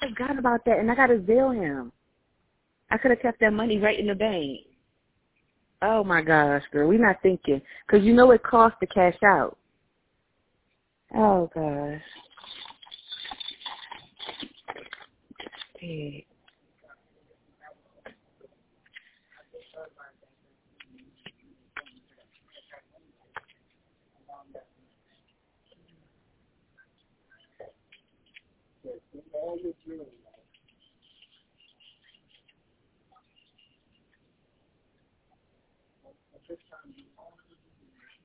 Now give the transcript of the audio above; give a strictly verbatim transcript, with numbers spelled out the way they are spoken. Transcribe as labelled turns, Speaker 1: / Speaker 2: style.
Speaker 1: forgot about that, and I got to Zelle him. I could have kept that money right in the bank. Oh, my gosh, girl. We're not thinking. Because you know it costs to cash out. Oh, gosh. Hey.